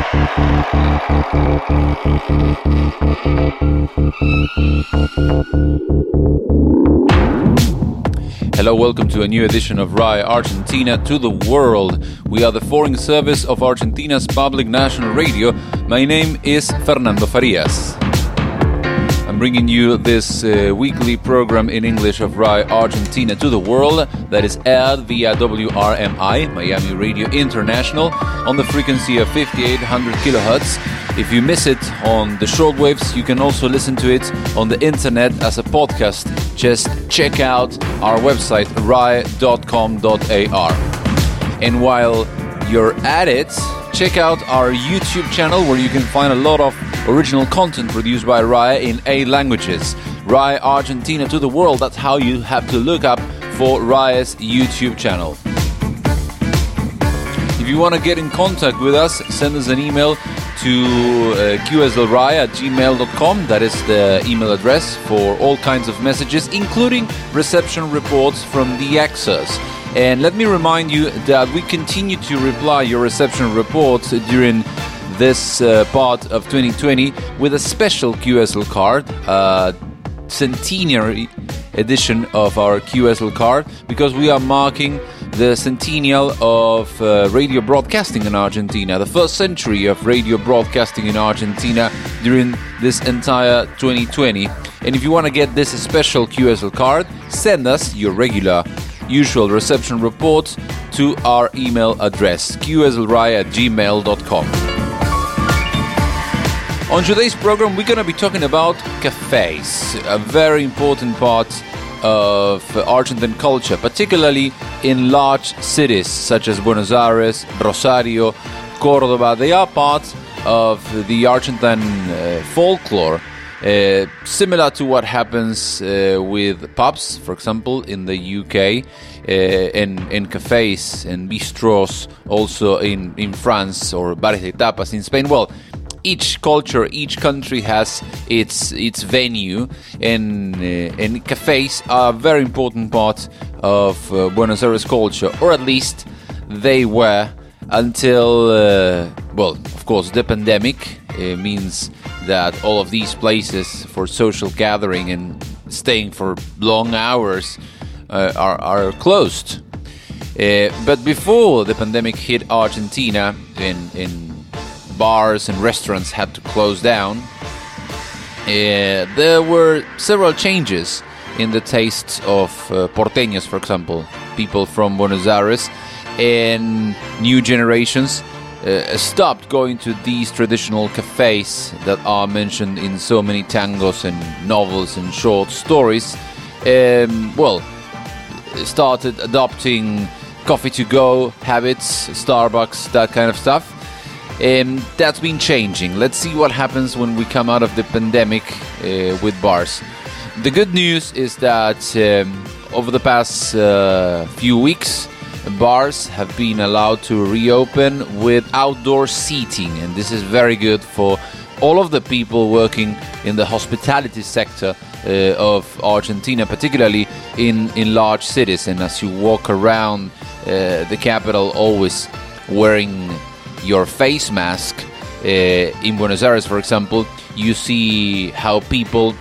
Hello, welcome to a new edition of RAI Argentina to the World. We are the foreign service of Argentina's public national radio. My name is Fernando Farias. I'm bringing you this weekly program in English of RAI Argentina to the World that is aired via WRMI, Miami Radio International, on the frequency of 5800 kilohertz. If you miss it on the shortwaves, you can also listen to it on the internet as a podcast. Just check out our website, rai.com.ar. And while you're at it, check out our YouTube channel where you can find a lot of original content produced by RAI in 8 languages. RAI Argentina to the World, that's how you have to look up for RAI's YouTube channel. If you want to get in contact with us, send us an email to qslrai@gmail.com. That is the email address for all kinds of messages, including reception reports from the access. And let me remind you that we continue to reply your reception reports during this part of 2020 with a special QSL card, centenary edition of our QSL card, because we are marking the centennial of radio broadcasting in Argentina, the first century of radio broadcasting in Argentina during this entire 2020. And if you want to get this special QSL card, send us your regular usual reception report to our email address, qslrai@gmail.com. On today's program, we're going to be talking about cafes, a very important part of Argentine culture, particularly in large cities such as Buenos Aires, Rosario, Cordoba. They are part of the Argentine folklore, similar to what happens with pubs, for example, in the UK, and cafes and bistros also in France, or bares de tapas in Spain. Well, each culture, each country has its venue, and cafes are a very important part of Buenos Aires culture, or at least they were until, well, of course, the pandemic means that all of these places for social gathering and staying for long hours are closed. But before the pandemic hit Argentina, in bars and restaurants had to close down, there were several changes in the tastes of porteños, for example, people from Buenos Aires, and new generations stopped going to these traditional cafes that are mentioned in so many tangos and novels and short stories. Started adopting coffee to go habits, Starbucks, that kind of stuff. That's been changing. Let's see what happens when we come out of the pandemic with bars. The good news is that over the past few weeks, bars have been allowed to reopen with outdoor seating, and this is very good for all of the people working in the hospitality sector of Argentina, particularly in large cities. And as you walk around the capital, always wearing your face mask, in Buenos Aires, for example, you see how people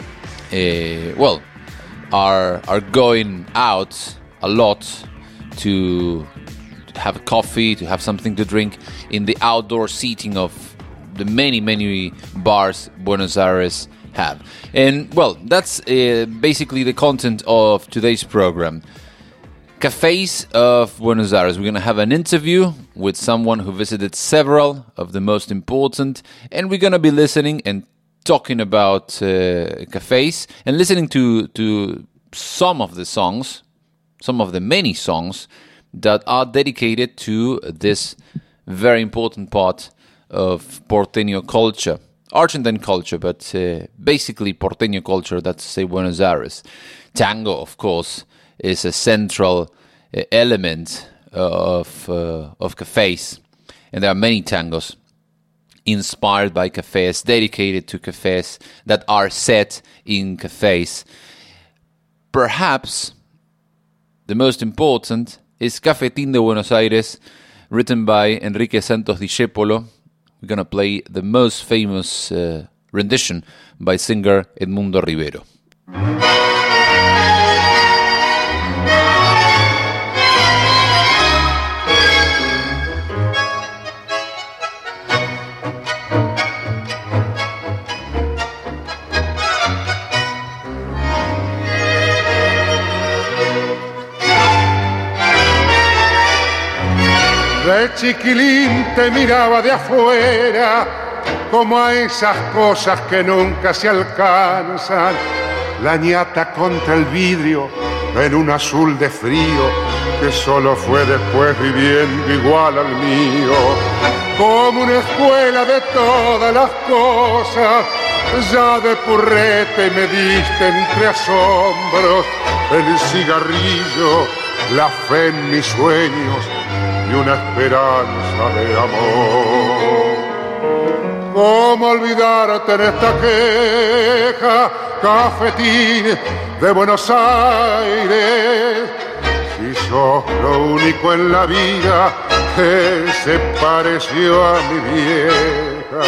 are going out a lot to have coffee, to have something to drink in the outdoor seating of the many bars Buenos Aires have. And, well, that's basically the content of today's program. Cafes of Buenos Aires. We're going to have an interview with someone who visited several of the most important, and we're going to be listening and talking about cafes and listening to some of the songs, some of the many songs that are dedicated to this very important part of porteño culture, Argentine culture, but basically porteño culture, that's to say Buenos Aires. Tango, of course, is a central element of cafes, and there are many tangos inspired by cafes, dedicated to cafes, that are set in cafes. Perhaps the most important is Cafetín de Buenos Aires, written by Enrique Santos Discépolo, we're going to play the most famous rendition by singer Edmundo Rivero. De chiquilín te miraba de afuera, como a esas cosas que nunca se alcanzan. La ñata contra el vidrio, en un azul de frío, que solo fue después viviendo igual al mío. Como una escuela de todas las cosas, ya de purrete me diste entre asombros el cigarrillo, la fe en mis sueños y una esperanza de amor. ¿Cómo olvidarte en esta queja, cafetín de Buenos Aires? Si sos lo único en la vida que se pareció a mi vieja.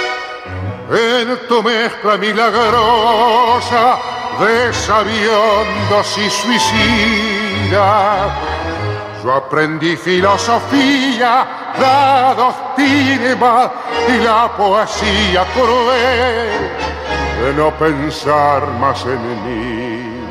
En tu mezcla milagrosa de sabiondos y suicidas, yo aprendí filosofía, la doctrina y la poesía cruel de no pensar más en mí.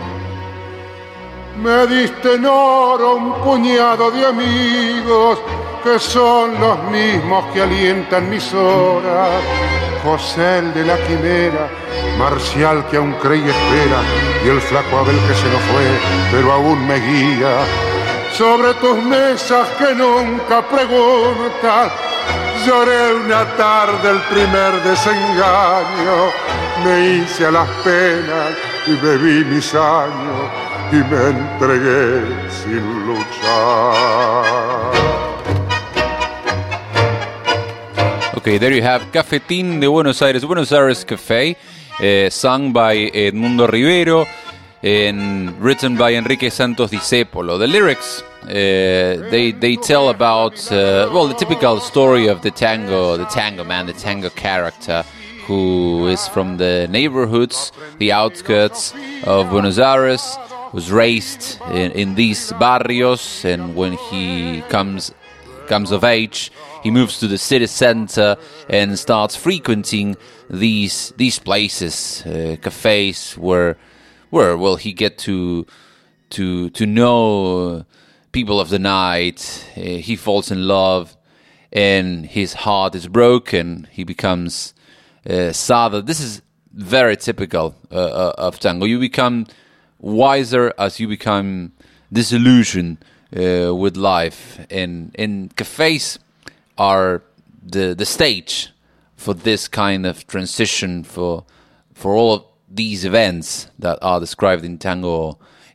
Me diste en oro un puñado de amigos que son los mismos que alientan mis horas. José el de la quimera, Marcial que aún cree y espera, y el flaco Abel que se nos fue, pero aún me guía. Sobre tus mesas que nunca preguntan, lloré una tarde el primer desengaño. Me hice a las penas y bebí mis años y me entregué sin luchar. Okay, there you have Cafetín de Buenos Aires Café, sung by Edmundo Rivero and written by Enrique Santos Discépolo. The lyrics, they tell about, the typical story of the tango man, the tango character, who is from the neighborhoods, the outskirts of Buenos Aires, was raised in these barrios, and when he comes of age, he moves to the city center and starts frequenting these places, cafes where he get to know people of the night. He falls in love, and his heart is broken. He becomes sadder. This is very typical of tango. You become wiser as you become disillusioned with life, and cafes are the stage for this kind of transition, for all of these events that are described in tango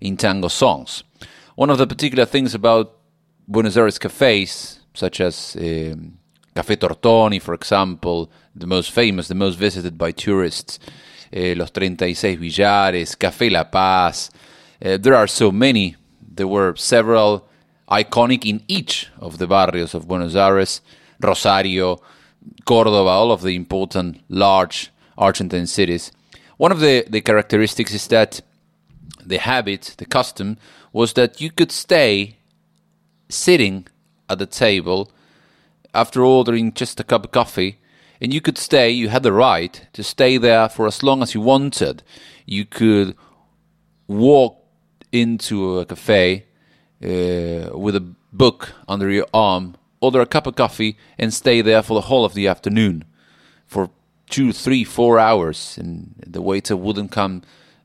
songs. One of the particular things about Buenos Aires cafes, such as Café Tortoni, for example, the most famous, the most visited by tourists, Los 36 Billares, Café La Paz. There are so many. There were several iconic in each of the barrios of Buenos Aires, Rosario, Córdoba, all of the important large Argentine cities. One of the characteristics is that the habit, the custom, was that you could stay sitting at the table after ordering just a cup of coffee, and you had the right to stay there for as long as you wanted. You could walk into a cafe with a book under your arm, order a cup of coffee, and stay there for the whole of the afternoon, for 2, 3, 4 hours, and the waiter wouldn't come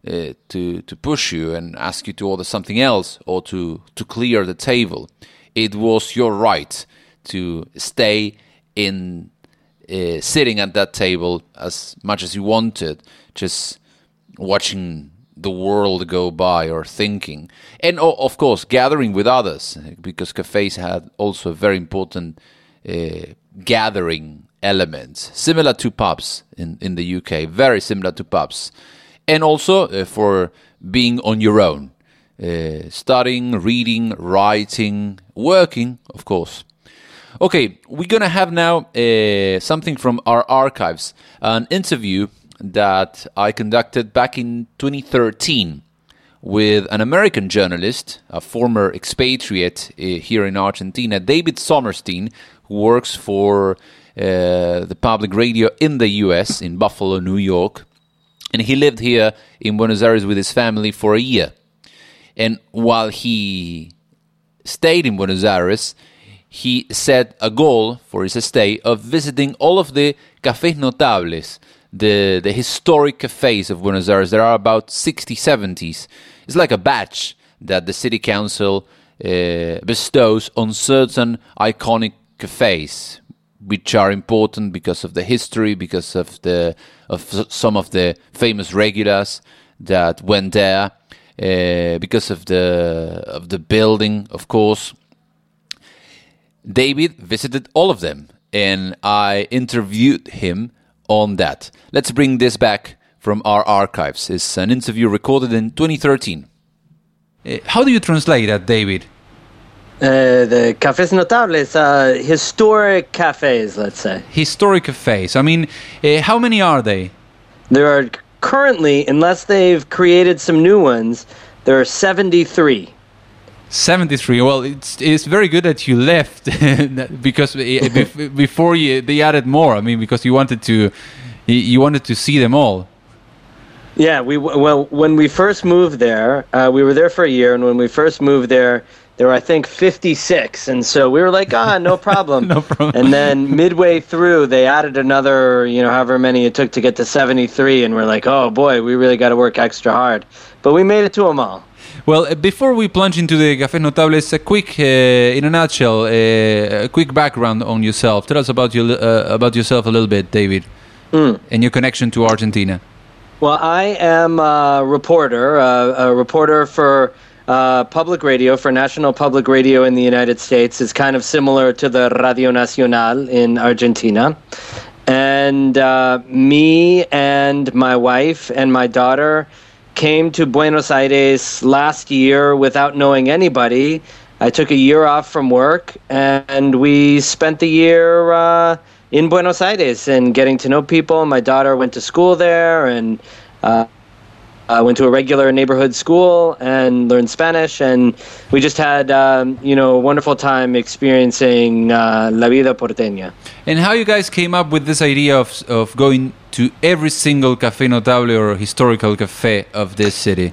to push you and ask you to order something else or to clear the table. It was your right to stay in sitting at that table as much as you wanted, just watching the world go by or thinking. And of course, gathering with others, because cafes had also a very important gathering elements, similar to pubs in the UK, very similar to pubs. And also for being on your own, studying, reading, writing, working, of course. Okay, we're going to have now something from our archives, an interview that I conducted back in 2013 with an American journalist, a former expatriate here in Argentina, David Sommerstein, who works for the public radio in the U.S., in Buffalo, New York. And he lived here in Buenos Aires with his family for a year. And while he stayed in Buenos Aires, he set a goal for his stay of visiting all of the cafés notables, the historic cafés of Buenos Aires. There are about 60, 70s. It's like a badge that the city council bestows on certain iconic cafés, which are important because of the history, because of some of the famous regulars that went there, because of the building, of course. David visited all of them, and I interviewed him on that. Let's bring this back from our archives. It's an interview recorded in 2013. How do you translate that, David? The cafés notables, historic cafes, let's say. Historic cafes. I mean, how many are they? There are currently, unless they've created some new ones, there are 73. 73. Well, it's very good that you left because before they added more. I mean, because you wanted to see them all. Yeah, when we first moved there, we were there for a year, and when we first moved there were, I think, 56, and so we were like, no problem. No problem. And then midway through, they added another, however many it took to get to 73, and we're like, oh boy, we really got to work extra hard. But we made it to them all. Well, before we plunge into the Cafés Notables, a quick, in a nutshell, a quick background on yourself. Tell us about yourself a little bit, David, and your connection to Argentina. Well, I am a reporter for public radio, for national public radio in the United States. Is kind of similar to the Radio Nacional in Argentina. And me and my wife and my daughter came to Buenos Aires last year without knowing anybody. I took a year off from work, and we spent the year in Buenos Aires and getting to know people. My daughter went to school there, and went to a regular neighborhood school and learned Spanish, and we just had a wonderful time experiencing La Vida Porteña. And how you guys came up with this idea of going to every single café notable or historical café of this city?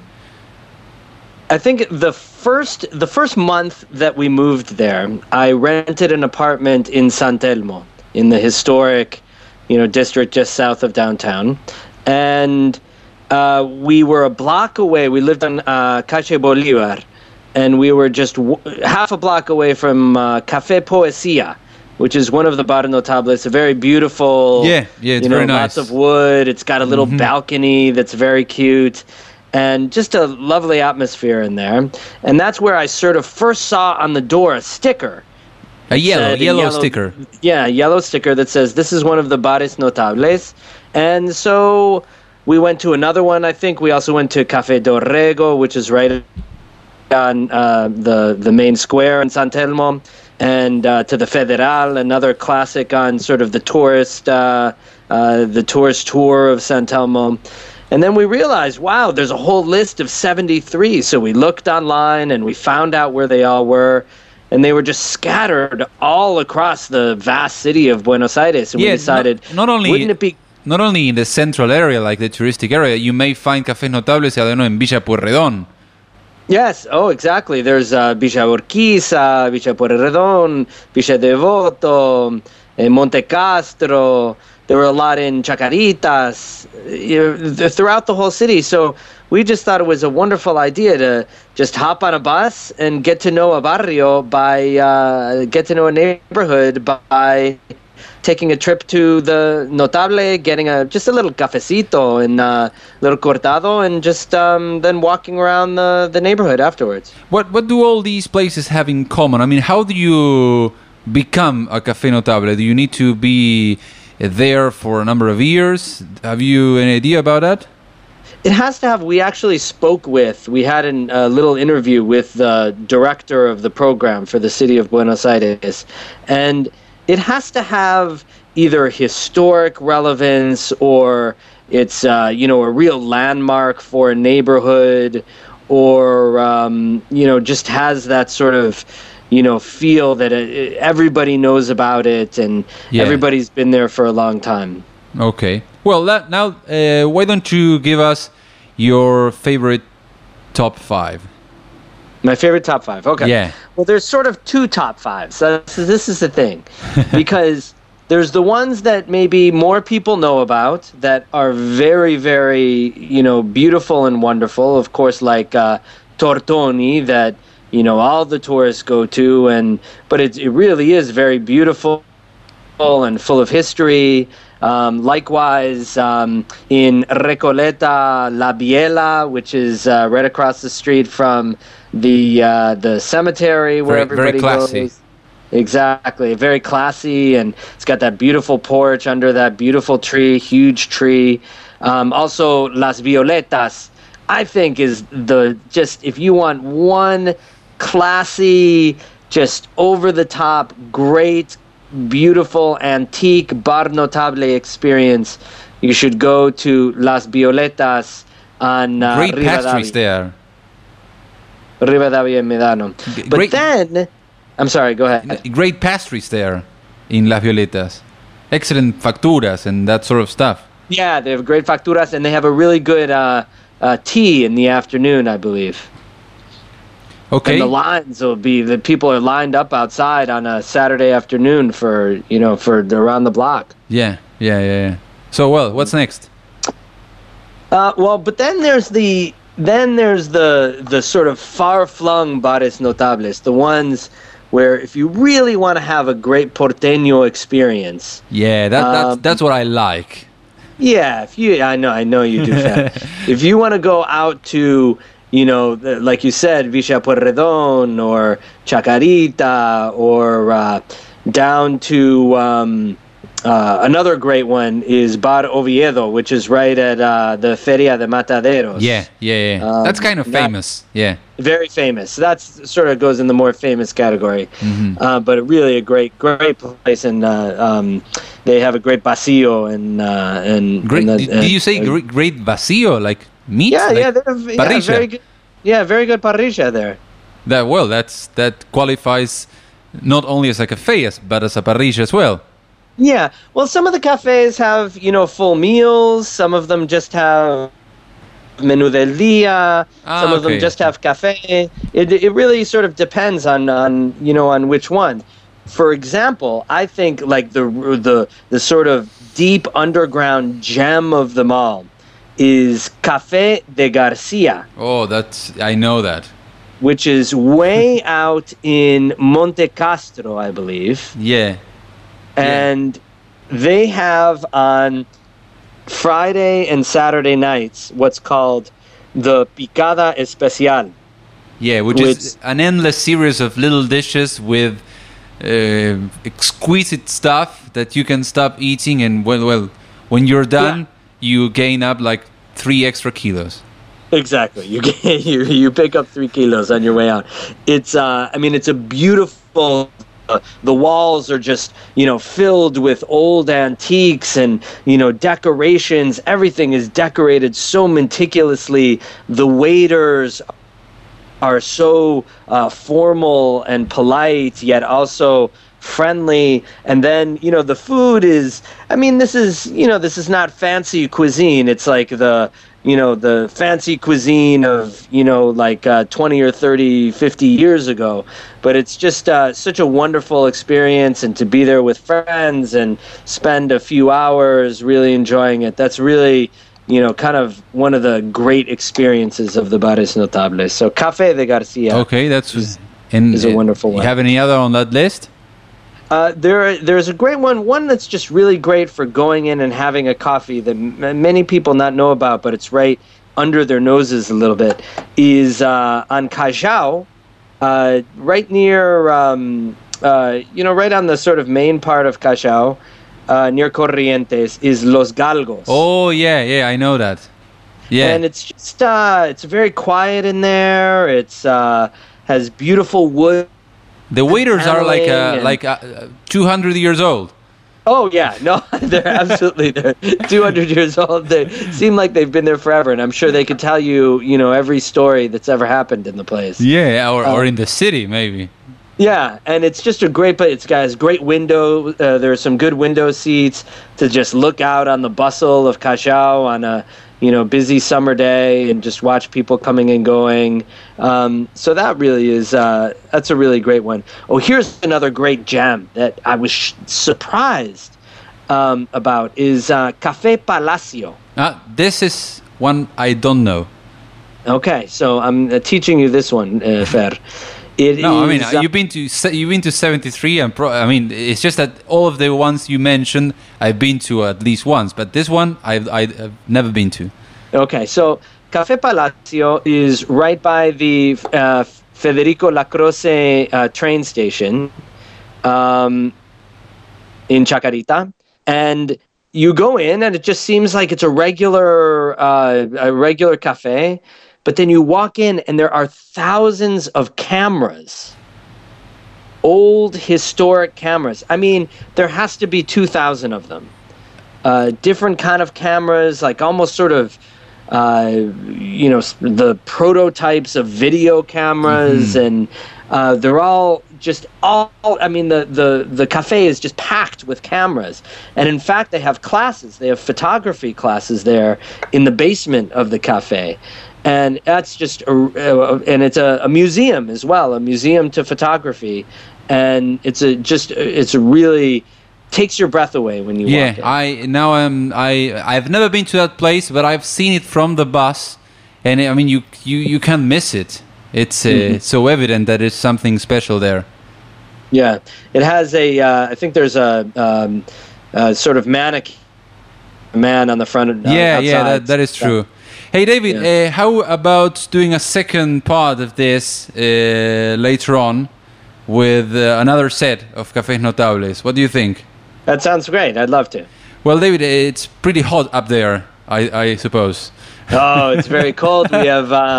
I think the first month that we moved there, I rented an apartment in San Telmo, in the historic, district just south of downtown, and we were a block away. We lived on Calle Bolívar, and we were just half a block away from Café Poesía, which is one of the bar notables. A very beautiful, it's very nice. Lots of wood. It's got a little balcony that's very cute, and just a lovely atmosphere in there. And that's where I sort of first saw on the door a sticker. A yellow sticker. Yeah, a yellow sticker that says, this is one of the bares notables. And so we went to another one, I think. We also went to Café Dorrego, which is right on the main square in San Telmo, and to the Federal, another classic on sort of the tourist tour of San Telmo. And then we realized, wow, there's a whole list of 73. So we looked online and we found out where they all were. And they were just scattered all across the vast city of Buenos Aires. And we decided, wouldn't it be... Not only in the central area, like the touristic area, you may find cafés notables, I don't know, in Villa Pueyrredón. Yes, exactly. There's Villa Urquiza, Villa Pueyrredón, Villa Devoto, Monte Castro. There were a lot in Chacaritas, throughout the whole city. So we just thought it was a wonderful idea to just hop on a bus and get to know a barrio get to know a neighborhood by taking a trip to the Notable, getting just a little cafecito and a little cortado, and just then walking around the neighborhood afterwards. What do all these places have in common? I mean, how do you become a café notable? Do you need to be there for a number of years? Have you any idea about that? It has to have. We actually we had a little interview with the director of the program for the city of Buenos Aires, and it has to have either historic relevance or it's a real landmark for a neighborhood, or just has that sort of feel that everybody knows about it and everybody's been there for a long time. Okay. Well, now why don't you give us your favorite top 5? My favorite top 5. Okay. Yeah. Well, there's sort of 2 top 5s. So this is the thing, because there's the ones that maybe more people know about that are very, very, beautiful and wonderful. Of course, like Tortoni, that all the tourists go to, but it really is very beautiful and full of history. Likewise, in Recoleta, La Biela, which is right across the street from the cemetery where everybody goes. Exactly, very classy, and it's got that beautiful porch under that beautiful tree, huge tree. Also, Las Violetas, I think, is if you want one classy, just over the top, great, beautiful, antique bar notable experience, you should go to Las Violetas on great Rivadavia. Pastries there. Rivadavia and Medano. But then, I'm sorry, go ahead. Great pastries there in Las Violetas. Excellent facturas and that sort of stuff. Yeah, they have great facturas, and they have a really good tea in the afternoon, I believe. Okay. And the lines will be, the people are lined up outside on a Saturday afternoon for around the block. Yeah. So, well, what's next? But then there's the sort of far-flung bares notables, the ones where if you really want to have a great porteño experience. Yeah, that's what I like. Yeah, I know you do. If you want to go out to, like you said, Villa Pueyrredón or Chacarita, or down to another great one is Bar Oviedo, which is right at the Feria de Mataderos. Yeah. That's kind of famous. Yeah. Very famous. That sort of goes in the more famous category. Mm-hmm. But really a great place, and they have a great vacío and great. Did you say great vacío, like meat? Yeah, very good. Yeah, very good parrilla there. That qualifies not only as a cafe, but as a parrilla as well. Yeah, well, some of the cafes have, full meals. Some of them just have menú del día. Some of them just have cafe. It really sort of depends on which one. For example, I think like the sort of deep underground gem of them all is Café de Garcia. Oh, I know that. Which is way out in Monte Castro, I believe. Yeah. And they have on Friday and Saturday nights what's called the Picada Especial. Yeah, which is an endless series of little dishes with exquisite stuff that you can stop eating, and when you're done, you gain up like 3 extra kilos. Exactly. You pick up 3 kilos on your way out. It's it's a beautiful. The walls are just, filled with old antiques and, decorations. Everything is decorated so meticulously. The waiters are so formal and polite, yet also friendly. And then, the food is, this is not fancy cuisine. It's like the fancy cuisine of, 20 or 30, 50 years ago. But it's just such a wonderful experience, and to be there with friends and spend a few hours really enjoying it. That's really, kind of one of the great experiences of the Bares Notables. So Café de Garcia. Okay, is a wonderful one. You have any other on that list? There's a great one that's just really great for going in and having a coffee that many people not know about, but it's right under their noses a little bit, is on Callao, right near, right on the sort of main part of Callao, near Corrientes, is Los Galgos. Oh, yeah, I know that. Yeah. And it's just it's very quiet in there. It's has beautiful wood. The waiters are paneling like 200 years old. Oh yeah, no, they're 200 years old. They seem like they've been there forever, and I'm sure they could tell you, every story that's ever happened in the place. Yeah, or in the city maybe. Yeah, and it's just a great place. It's got a great window. There are some good window seats to just look out on the bustle of Callao on a busy summer day and just watch people coming and going. So that really is that's a really great one. Oh, here's another great gem that I was surprised about is Café Palacio. This is one I don't know. Okay, so I'm teaching you this one, Fer. You've been to 73, and it's just that all of the ones you mentioned I've been to at least once, but this one I've never been to. Okay, so Café Palacio is right by the Federico Lacroze train station in Chacarita, and you go in, and it just seems like it's a regular cafe. But then you walk in, and there are thousands of cameras, old historic cameras. I mean, there has to be 2,000 of them. Different kind of cameras, like almost sort of, the prototypes of video cameras, and they're all just the cafe is just packed with cameras. And in fact, they have classes. They have photography classes there in the basement of the cafe. And that's just, and it's a museum as well, a museum to photography, and it's really takes your breath away when you walk in. I've never been to that place, but I've seen it from the bus, and you can't miss it. It's so evident that it's something special there. Yeah, it has I think there's a sort of mannequin man on the front. Outside. That is true. Hey, David, how about doing a second part of this later on with another set of Cafés Notables? What do you think? That sounds great. I'd love to. Well, David, it's pretty hot up there, I suppose. Oh, it's very cold. We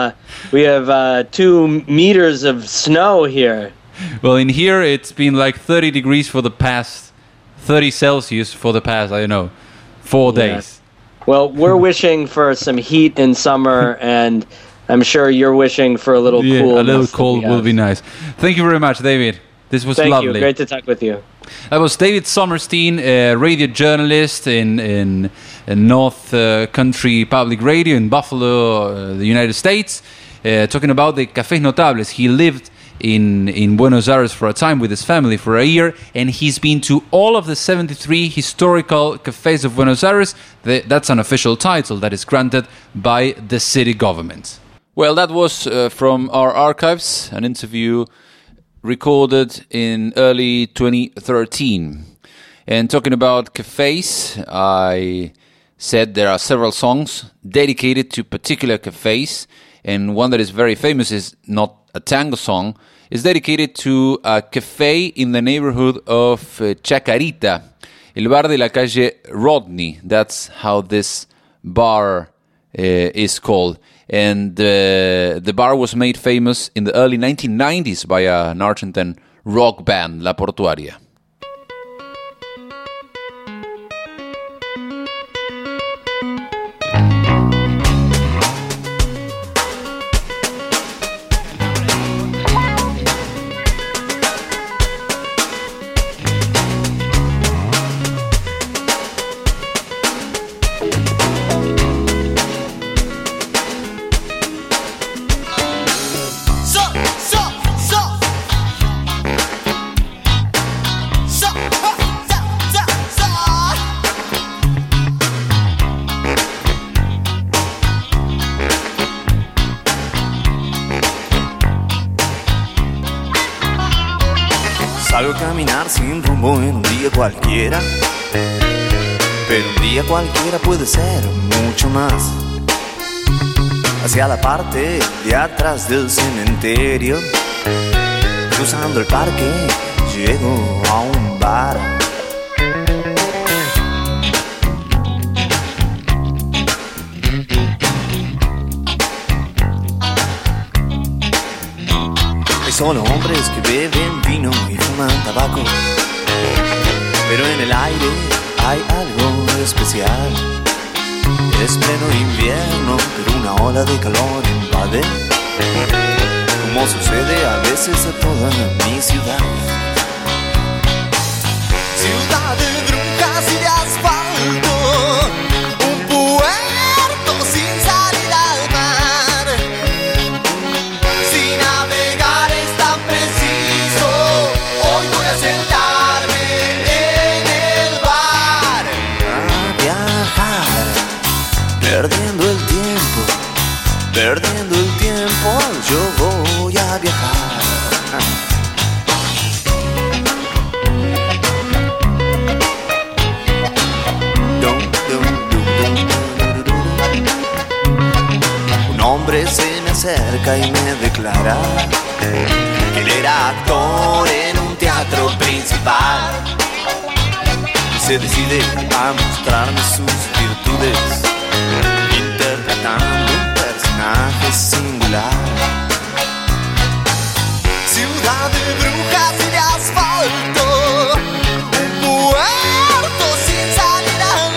have 2 meters of snow here. Well, in here, it's been like 30 degrees for the past, 30 Celsius for the past, 4 days. Well, we're wishing for some heat in summer, and I'm sure you're wishing for a little cool. A little cold will be nice. Thank you very much, David. This was lovely. Thank you. Great to talk with you. That was David Sommerstein, a radio journalist in North Country Public Radio in Buffalo, the United States, talking about the Cafés Notables. He lived in Buenos Aires for a time with his family for a year, and he's been to all of the 73 historical cafes of Buenos Aires. That's an official title that is granted by the city government. Well, that was from our archives, an interview recorded in early 2013. And talking about cafes, I said there are several songs dedicated to particular cafes, and one that is very famous is not a tango song, is dedicated to a cafe in the neighborhood of Chacarita, El Bar de la Calle Rodney. That's how this bar is called. And the bar was made famous in the early 1990s by an Argentine rock band, La Portuaria. Salgo a caminar sin rumbo en un día cualquiera, pero un día cualquiera puede ser mucho más. Hacia la parte de atrás del cementerio, cruzando el parque, llego a un bar. solo hombres que beben vino y fuman tabaco. Pero en el aire hay algo especial. Es pleno invierno, pero una ola de calor invade, como sucede a veces a toda mi ciudad. Ciudad de brujas y de asfalto, un puerto sin salida al mar. Si navegar es tan preciso, hoy voy a sentarme en el bar a viajar, perdiendo el tiempo, yo voy a viajar. Un hombre se me acerca y me declara que él era actor en un teatro principal. Y se decide a mostrarme sus virtudes, interpretando un personaje singular. Ciudad de brujas y de asfalto, un puerto sin salida al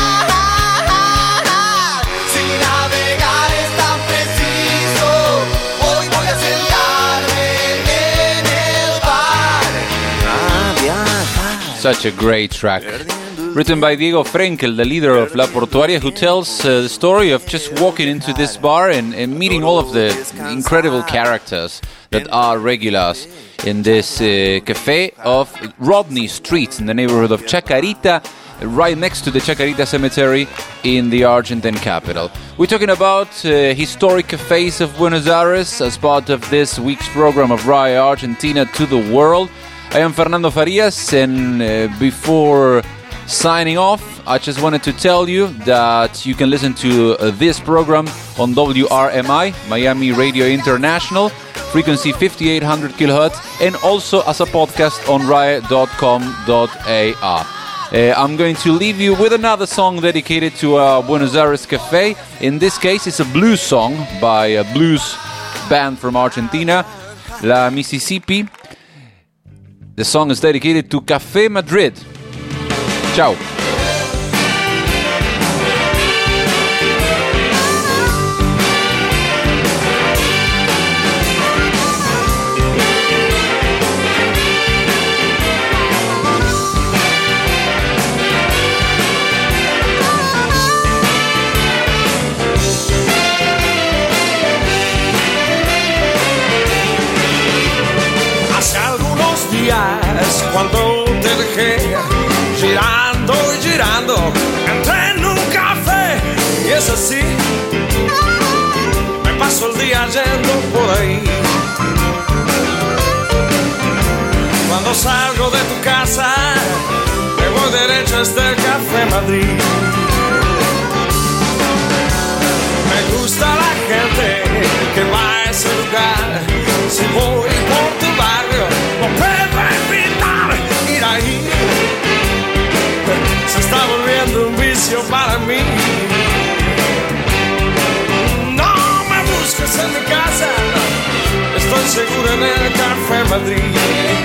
mar. Si navegar es tan preciso, hoy voy a sentarme en el bar a viajar. Such a great track. Written by Diego Frenkel, the leader of La Portuaria, who tells the story of just walking into this bar and meeting all of the incredible characters that are regulars in this cafe of Rodney Street in the neighborhood of Chacarita, right next to the Chacarita Cemetery in the Argentine capital. We're talking about historic cafes of Buenos Aires as part of this week's program of RAE Argentina to the World. I am Fernando Farias, and before signing off, I just wanted to tell you that you can listen to this program on WRMI, Miami Radio International, frequency 5800 kHz, and also as a podcast on RAE.com.ar. I'm going to leave you with another song dedicated to Buenos Aires Cafe. In this case, it's a blues song by a blues band from Argentina, La Mississippi. The song is dedicated to Café Madrid. Ciao. Hace algunos días, cuando te dejé girando y girando, entré en un café y es así, me paso el día yendo por ahí. Cuando salgo de tu casa, me voy derecho hasta el Café Madrid. Me gusta la gente que va a ese lugar. Si voy por tu barrio, no puedo evitar ir ahí. Se está volviendo un vicio para mí. No me busques en mi casa, estoy seguro en el Café Madrid.